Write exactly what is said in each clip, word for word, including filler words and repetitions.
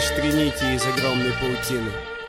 лишь три нити из огромной паутины.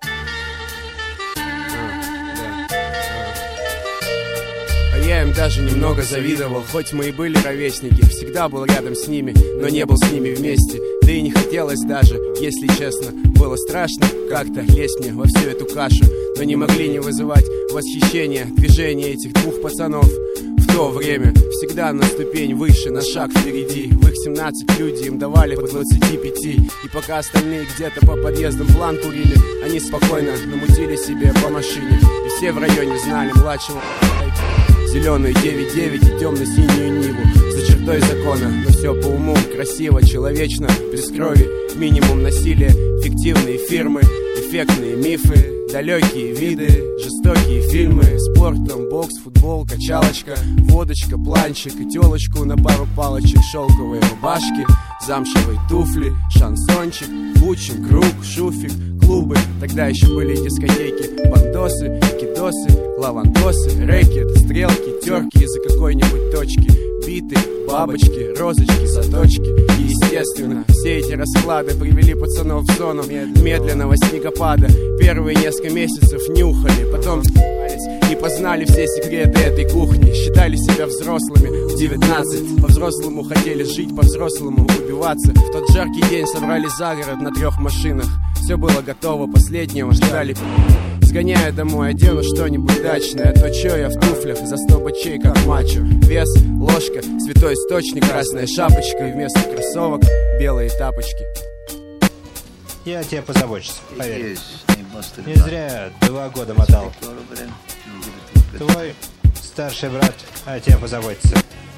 Я им даже немного завидовал, хоть мы и были ровесники. Всегда был рядом с ними, но не был с ними вместе. Да и не хотелось даже, если честно. Было страшно как-то лезть мне во всю эту кашу, но не могли не вызывать восхищения движения этих двух пацанов. В то время всегда на ступень выше, на шаг впереди. В их семнадцать люди им давали по двадцати пяти. И пока остальные где-то по подъездам план курили, они спокойно намутили себе по машине. И все в районе знали младшего зеленую девять девять и темно-синюю Ниву за чертой закона, но все по уму, красиво, человечно, без крови. Минимум насилия, фиктивные фирмы, эффектные мифы, далекие виды, жестокие фильмы. Спортом, бокс, футбол, качалочка, водочка, планчик и телочку на пару палочек. Шелковые рубашки, замшевые туфли, шансончик, бучин, круг, шуфик, клубы. Тогда еще были дискотеки, бандосы, кидосы, лавандосы, рэкет, стрелки, терки из-за какой-нибудь точки, биты, бабочки, розочки, заточки. И естественно, все эти расклады привели пацанов в зону медленного снегопада. Первые несколько месяцев нюхали, потом и познали все секреты этой кухни. Считали себя взрослыми в девятнадцать, по-взрослому хотели жить, по-взрослому убиваться. В тот жаркий день собрались за город на трех машинах. Все было готово, последнего ждали. Сгоняю домой, одену что-нибудь дачное. А то чё я в туфлях за сто бачей, как мачо. Вес, ложка, святой источник, красная шапочка. И вместо кроссовок белые тапочки. Я о тебе позабочусь, поверь. Не зря два года мотал. Твой старший брат о тебе позаботится.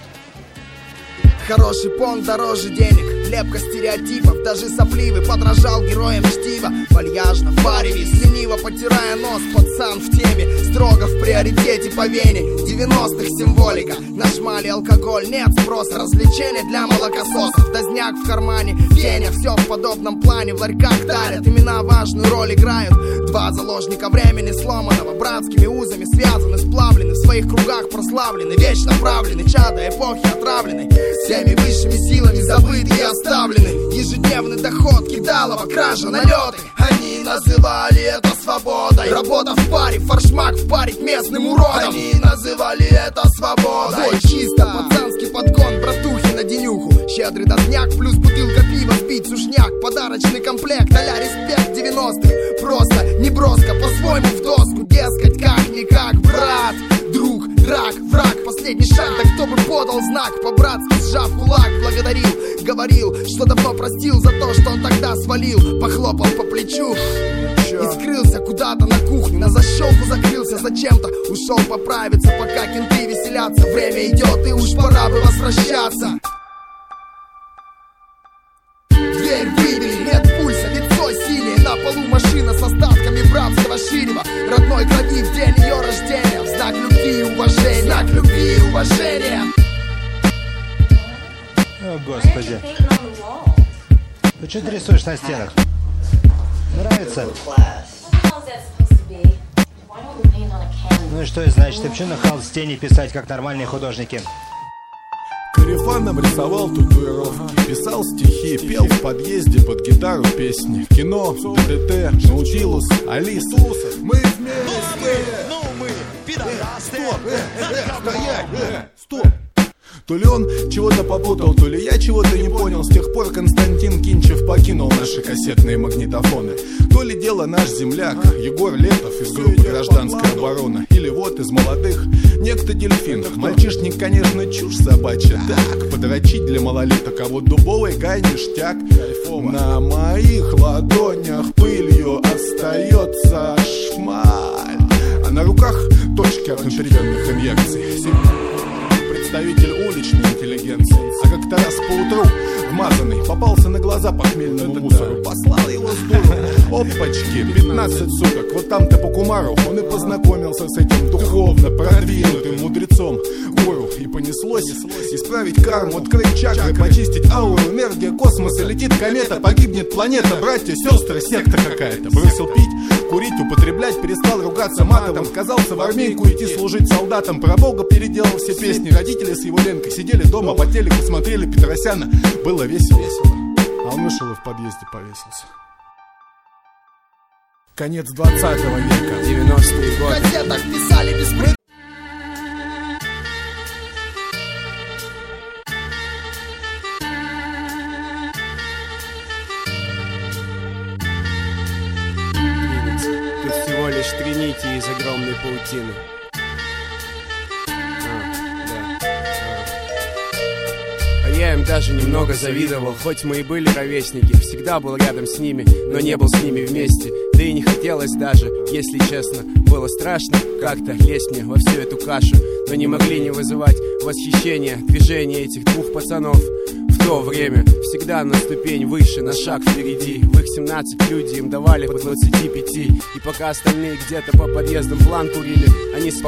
Хороший понт дороже денег, лепка стереотипов, даже сопливый подражал героям чтива. Вальяжно, паривис, лениво потирая нос, пацан в теме, строго в приоритете по вене. Девяностых символика, на шмале алкоголь, нет спроса, развлечения для молокососов. Дозняк в кармане, Веня, все в подобном плане, в ларьках дарят, имена важную роль играют. Два заложника времени сломанного, братскими узами связаны, сплавлены, в своих кругах прославлены, вечно правлены, чада эпохи отравлены. Всеми высшими силами забыты и оставлены. Ежедневный доход, кидалово, кража, налеты. Они называли это свободой. Работа в паре, форшмак впарить местным уродом. Они называли это свободой. Бой чисто, пацанский подгон, братухи на денюху. Щедрый дозняк, плюс бутылка пива, сбить сушняк. Подарочный комплект, а-ля респект девяностых. Просто, не броско, по-своему в доску. Дескать, как-никак, брат, друг, драк, враг. Последний шаг, да кто бы подал знак. По-братски сжав кулак, благодарил. Говорил, что давно простил за то, что он тогда свалил. Похлопал по плечу и скрылся куда-то на кухню. На защелку закрылся зачем-то. Ушел поправиться, пока кенты веселятся. Время идет и уж пора бы возвращаться. Дверь выбили, нет пульса, лицо синее. На полу машина с остатками братского ширева. Родной крови в день ее рождения. В знак любви и уважения. В знак любви и уважения. О, Господи. Ну что ты рисуешь на стенах? Нравится? Ну и что это значит? Ты почему на холсте не писать, как нормальные художники? Корефаном рисовал татуировки, писал стихи, пел в подъезде под гитару песни. Кино, ДДТ, Наутилус, Алиса. Мы вместе! Ну мы, пидорасты! Стоп! Э, э, стоять! Э, стоп! То ли он чего-то попутал, то ли я чего-то не понял. С тех пор Константин Кинчев покинул наши кассетные магнитофоны. То ли дело наш земляк Егор Летов из группы «Гражданская оборона». Или вот из молодых некто Дельфин. Мальчишник, конечно, чушь собачья. Так, подрочить для малолеток, а вот дубовый гай ништяк. На моих ладонях пылью остается шмаль, а на руках точки от внутривенных инъекций. Представитель уличной интеллигенции. А как-то раз поутру вмазанный попался на глаза похмельному мусору. Послал его с дуру. Опачки, пятнадцать суток. Вот там-то по кумару он и познакомился с этим духовно продвинутым мудрецом. Гору и понеслось исправить карму, открыть чакры, почистить ауру, энергия космоса. Летит комета, погибнет планета. Братья, сестры, секта какая-то. Бросил пить, курить, употреблять, перестал ругаться матом. Отказался в армейку идти служить солдатам. Про Бога переделал все песни. Родители с его Ленкой сидели дома, по телеку смотрели Петросяна. Было весело, весело. А он вышел и в подъезде повесился. Конец двадцатого века. девяностые В годы. газетах писали беспредел. Тут всего лишь три нити из огромной паутины. А, да. А я им даже немного завидовал. Хоть мы и были ровесники, всегда был рядом с ними, но не был с ними вместе. Да и не хотелось даже, если честно. Было страшно как-то лезть мне во всю эту кашу, но не могли не вызывать восхищения движения этих двух пацанов. В то время всегда на ступень выше, на шаг впереди. В их семнадцать люди им давали по двадцати пяти. И пока остальные где-то по подъездам план курили, они спокойно